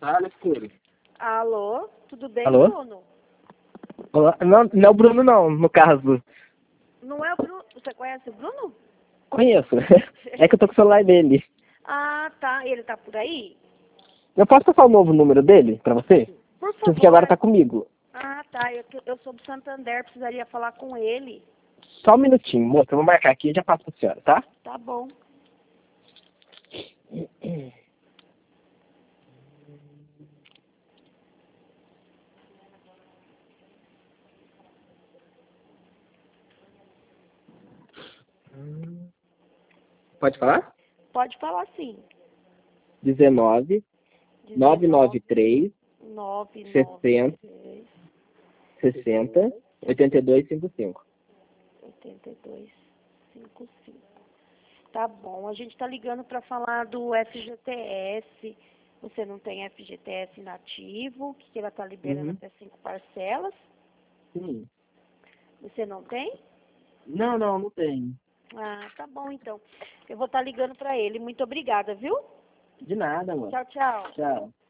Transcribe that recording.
Fala, escuro. Alô, tudo bem, Alô? Bruno? Olá. Não, não é o Bruno, não, no caso. Não é o Bruno? Você conhece o Bruno? Conheço. É que eu tô com o celular dele. Ah, tá. Ele tá por aí? Eu posso passar o novo número dele pra você? Por Porque que agora favor. tá comigo. Ah, tá. Eu sou do Santander, precisaria falar com ele. Só um minutinho, moça. Eu vou marcar aqui e já passo pra senhora, tá? Tá bom. Pode falar? Pode falar sim. 19 993 60 993 60 82 55. 8255. Tá bom. A gente tá ligando para falar do FGTS. Você não tem FGTS inativo, que ela tá liberando Uhum. até 5 parcelas. Sim. Você não tem? Não tem. Ah, tá bom então. Eu vou estar ligando para ele. Muito obrigada, viu? De nada, mano. Tchau, tchau. Tchau.